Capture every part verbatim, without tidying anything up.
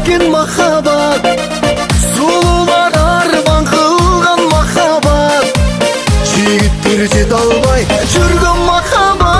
кеткен махаббат, сұлулар арман қылған махаббат, жігіттер жете албай жүрген махаббат.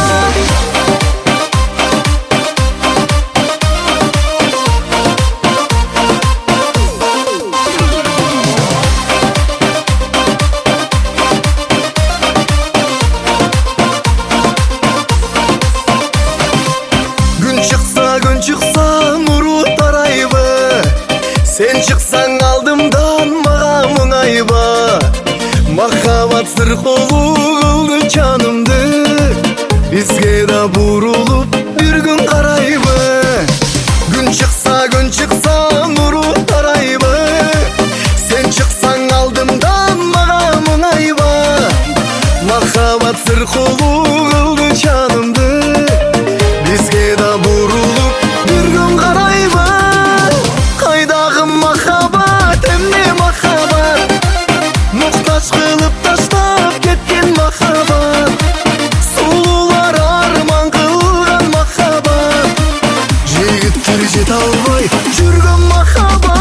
Күн шықса нұры тарайбы, сен шықсаң алдымдан маған мұңайба. Махаббат сыр қолу қылды жанымды, бізге да бұрылып бір күн қарайбы. Күн шықса, күн шықса нұры тарайбы, сен шықсаң алдымдан маған мұңайба. Махаббат сыр қолу қылды жанымды, бізге да бұрылып бір күн қарайбы. Қайдағы махаббат, әмне махаббат, мұқтаж қылып таштап кеткен махаббат, сұлулар арман қылған махаббат, жігіттер жете албай жүрген махаббат.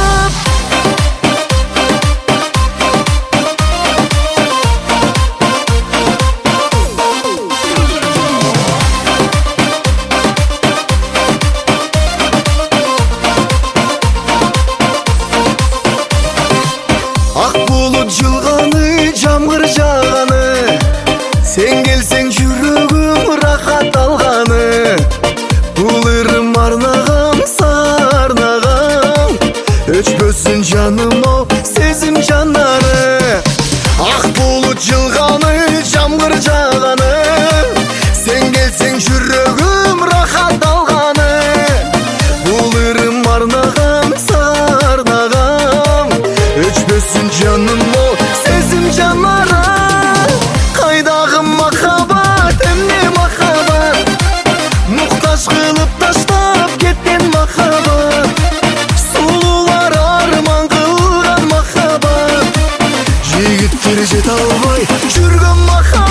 Ақ бұлт жылғаны, жамғыр жағаны, сен келсең жүрегім рахат алғаны. Бұл ырым арнағам, сарнағам, өшпөсін жаным ау сезім жанары. Ақ бұлт жылғаны, жамғыр жағаны, сен келсең жүрегім рахат алғаны. Бұл ырым арнағам, сарнағам, өшпөсін жаным ау сезім жанары. Қайдағы махаббат, әмне махаббат, мұқтаж қылып таштап кеткен махаббат, сұлулар арман қылған махаббат, жігіттер жете албай жүрген махаббат.